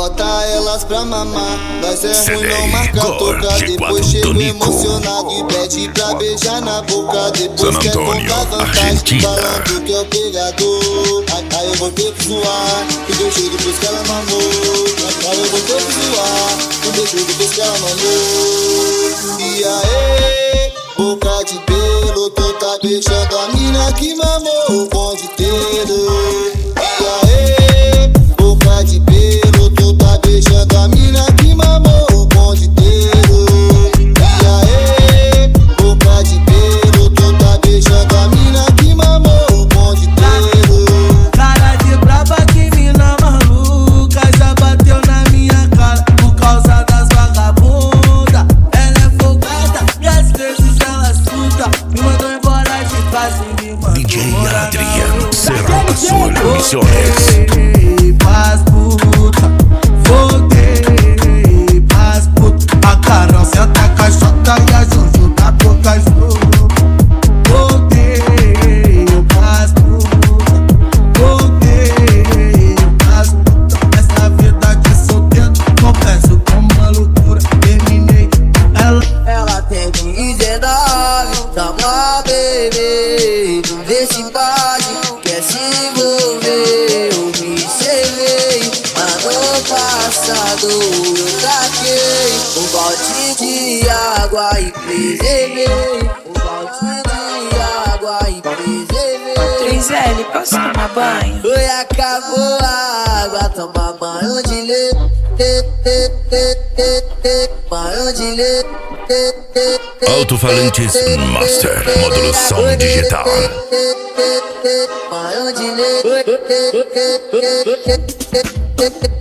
bota elas pra mamar. Nós é ruim, não marca toca. Depois chego emocionado e pede pra beijar na boca. Depois quer contar vantagem, falando que é o pegador. Aí eu vou ter que zoar, o beijo depois que ela mamou. Aí eu vou ter que zoar, o beijo depois que ela mamou. E aí, boca de pelo, tu tá beijando a mina que mamou o bonde inteiro. E aí, boca de pelo, tu tá beijando a mina que mamou o bonde inteiro. E aí, boca de pelo, tu tá beijando a mina que mamou o bonde inteiro. Cara de braba, que mina maluca, já bateu na minha cara por causa das vagabundas. Ela é folgada e às vezes ela suga. Me mandou embora de casa e me mandou DJ morar Adriano, na Serra Azul, rua. Missões. Voltei pras puta, voltei pras puta. A Carol senta a caixota e a Jojo tá pouca jogo. Voltei pras puta, voltei pras puta. Essa vida de solteiro, confesso como uma loucura. Terminei ela tem 19, chama bebê. Vê se pode, quer se envolver. Eu me servei, mas no passado eu taquei um balde de água e preservei. Um balde de água e preservei. 3L, posso tomar banho? Foi, acabou a água, toma banho de leite. Banho de leite. Alto-falantes Master, módulo som digital. Banho de leite.